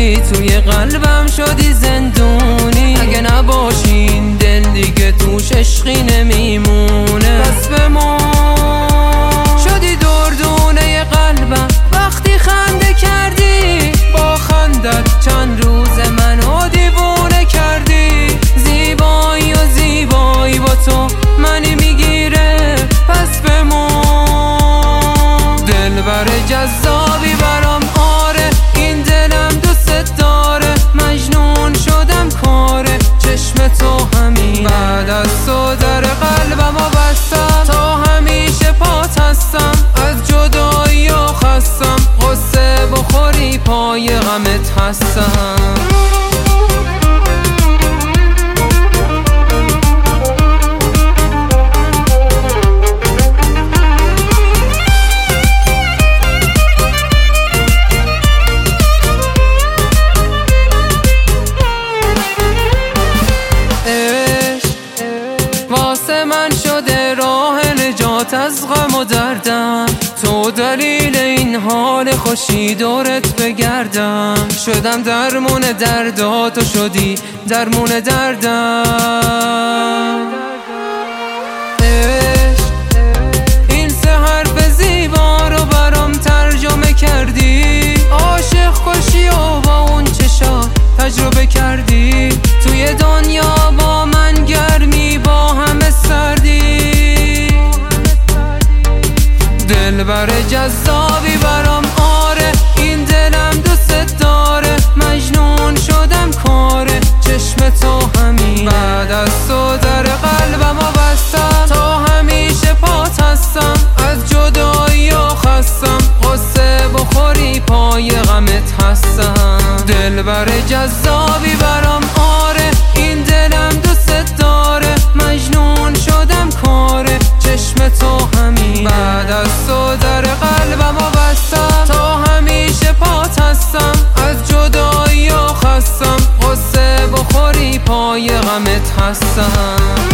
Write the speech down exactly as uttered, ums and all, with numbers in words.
کردی، توی قلبم شدی زندونی. اگه نباشین دل دیگه توش عشقی نمیمونه. پس بمون شدی دردونه قلبم وقتی خنده کردی. با خندت چند روز منو دیوونه کردی. زیبایی و زیبایی با تو منی میگیره. پس بمون دلبر جذابی برام، آره این دلم دوست داره. مجنون شدم کاره چشم تو همین. بعد از تو در قلبمو بستم، تا همیشه پات هستم. از جدایی و خستم، قصه بخوری پای غمت هستم. واسه من شده راه نجات از غم و دردم. تو دلیل این حال خوشی دورت بگردم. شدم درمون دردات و شدی درمون دردم. این سه حرف زیبا رو برام ترجمه کردی. عاشق کشی و با اون چشات تجربه کردی. توی دنیا با من گرمی با همه سردی. دلبر جذابی برام، آره این دلم دوست داره. مجنون شدم کاره چشم تو همین. بعد از تو در قلبمو بستم، تا همیشه پات هستم. از جدایی و خستم، قصه بخوری پای غمت هستم. دلبر جذابی برام، آره این دلم دوست داره. مجنون شدم کاره چشم تو همین. بعد از تو در قلبمو بستم، تا همیشه پات هستم. از جدایی و خستم، قصه بخوری پای غمت هستم.